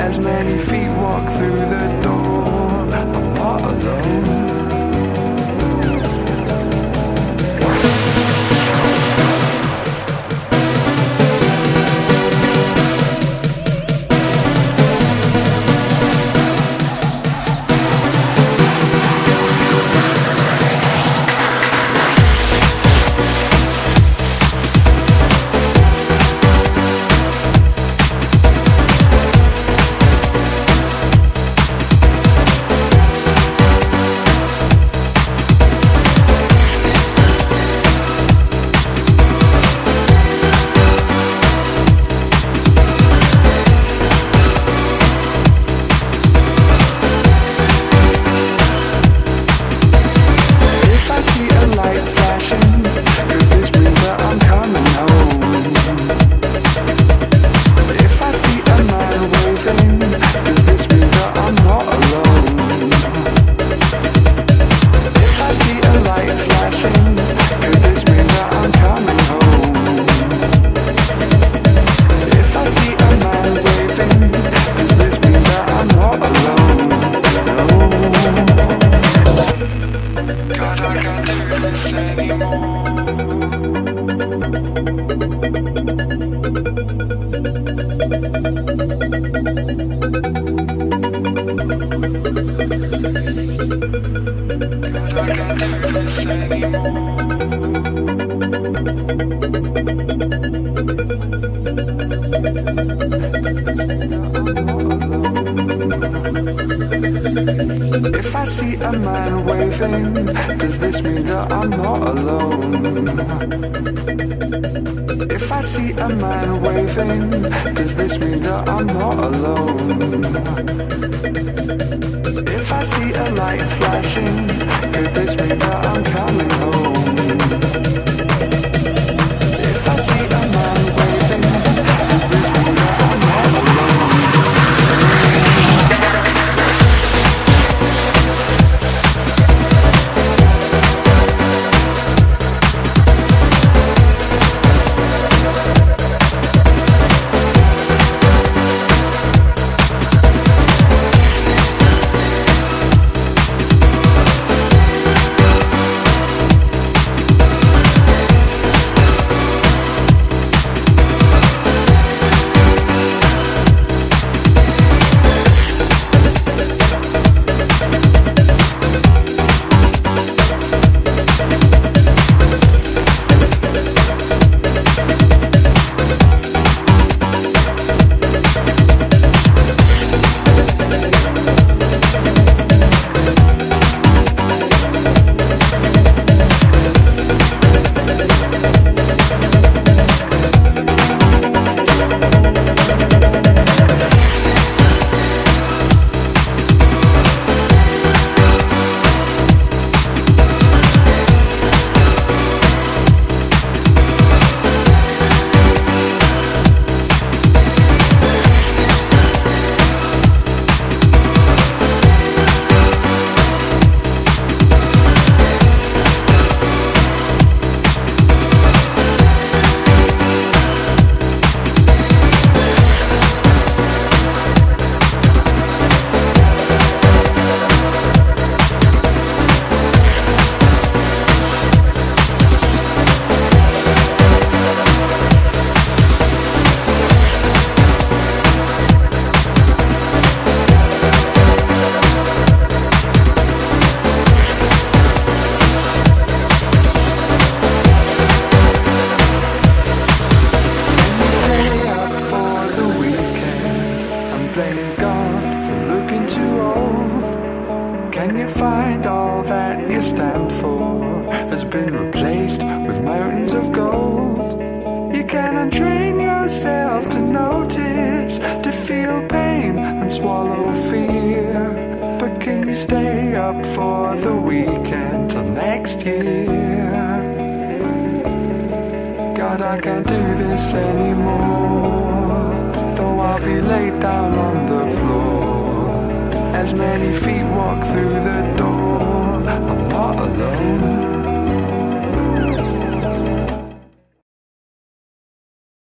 As many feet walk through the door, I'm not alone. If I see a man waving, does this mean that I'm not alone? If I see a man waving, does this mean that I'm not alone? If I see a light flashing, could this mean that I'm coming home? If I see a man waving, does this mean that I'm not alone? God, I can't do this anymore. Though I'll be laid down on the floor. As many feet walk through the door, I'm not alone.